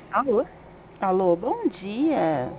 Alô? Alô, bom dia.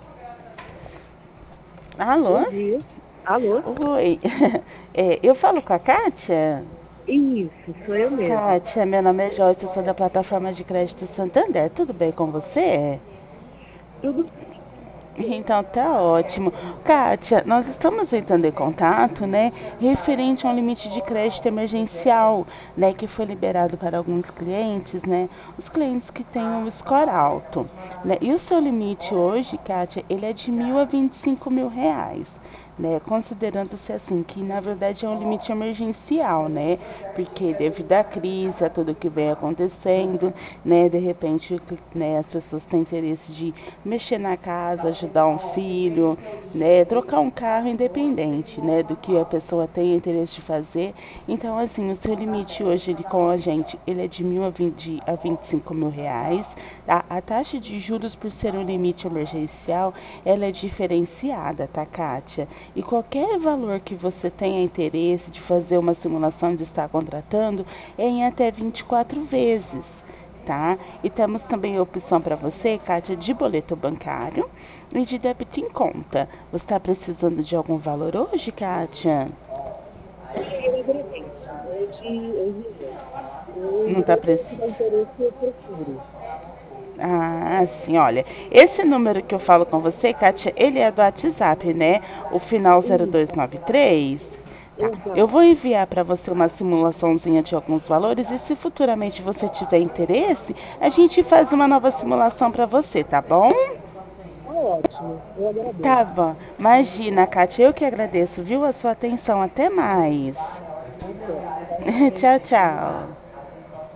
Alô? Bom dia. Alô? Oi. Eu falo com a Kátia? Isso, sou eu mesmo. Kátia, meu nome é Joyce, eu sou da plataforma de crédito Santander. Tudo bem com você? Tudo Então tá ótimo. Kátia, nós estamos entrando em contato, né, referente a um limite de crédito emergencial, né, que foi liberado para alguns clientes, né, os clientes que têm um score alto, né, e o seu limite hoje, Kátia, ele é de 1.025 mil reais. Né, considerando-se assim que na verdade é um limite emergencial, né, porque devido à crise, a tudo que vem acontecendo, né, de repente, né, as pessoas têm interesse de mexer na casa, ajudar um filho, né, trocar um carro independente, né, do que a pessoa tem interesse de fazer. Então, assim, o seu limite hoje ele, com a gente, ele é de 1.000 a 25 mil reais. A taxa de juros, por ser um limite emergencial, ela é diferenciada, tá, Kátia? E qualquer valor que você tenha interesse de fazer uma simulação de estar contratando é em até 24 vezes, tá? E temos também a opção para você, Kátia, de boleto bancário e de débito em conta. Você está precisando de algum valor hoje, Kátia? eu agradeço. Hoje não. Não Eu, está depois que precisando? dá interesse, eu procuro. Ah, sim, olha. Esse número que eu falo com você, Kátia, ele é do WhatsApp, né? O final Isso, 0293. Tá. Eu exato. vou enviar para você uma simulaçãozinha de alguns valores e se futuramente você tiver interesse, a gente faz uma nova simulação para você, tá bom? Tá ótimo. Eu Tá agradeço. bom. Imagina, Kátia, eu que agradeço, viu, a sua atenção. Até mais. Até. Tchau, Tchau, tchau. tchau.